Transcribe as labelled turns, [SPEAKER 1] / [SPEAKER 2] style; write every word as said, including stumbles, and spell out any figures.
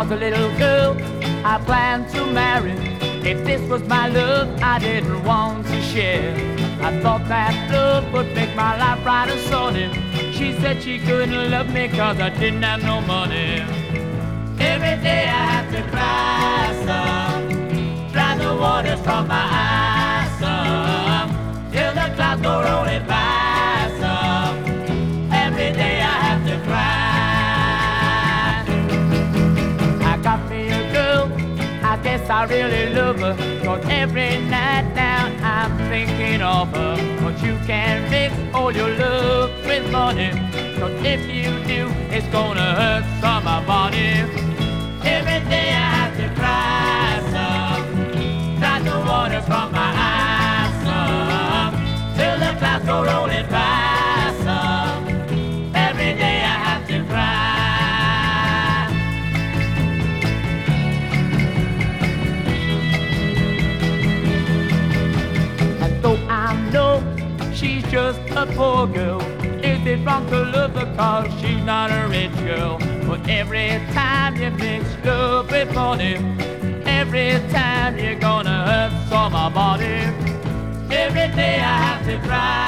[SPEAKER 1] was a little girl I planned to marry. If this was my love, I didn't want to share. I thought that love would make my life bright and sunny. She said she couldn't love me cause I didn't have no money. Every day I have to cry some, dry the waters from my eyes some, till the clouds go rolling by some. Every day I have to cry. I got me a girl, I guess I really love her, cause every night now I'm thinking of her. But you can't mix all your love with money, cause if you do, it's gonna hurt somebody. Every day I have to cry some, dry the water from my eyes some, till the clouds go rolling by some. Every day I have to cry. She's just a poor girl. Is it wrong to love her cause she's not a rich girl? But every time you mix love with money, every time you're gonna hurt somebody. Every day I have to cry.